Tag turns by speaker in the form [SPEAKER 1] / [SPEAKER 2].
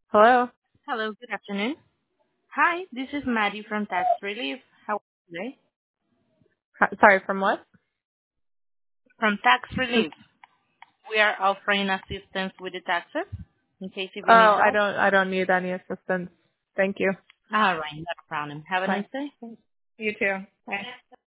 [SPEAKER 1] Hello.
[SPEAKER 2] Hello, good afternoon. Hi, this is Maddie from Tax Relief. How are you today?
[SPEAKER 1] Sorry, from what?
[SPEAKER 2] From Tax
[SPEAKER 1] Who's-
[SPEAKER 2] Relief, we are offering assistance with the taxes in case if you need
[SPEAKER 1] Oh, I
[SPEAKER 2] help.
[SPEAKER 1] don't need any assistance. Thank you.
[SPEAKER 2] All right, not a problem. Have a nice
[SPEAKER 1] Bye.
[SPEAKER 2] day.
[SPEAKER 1] You too. Bye.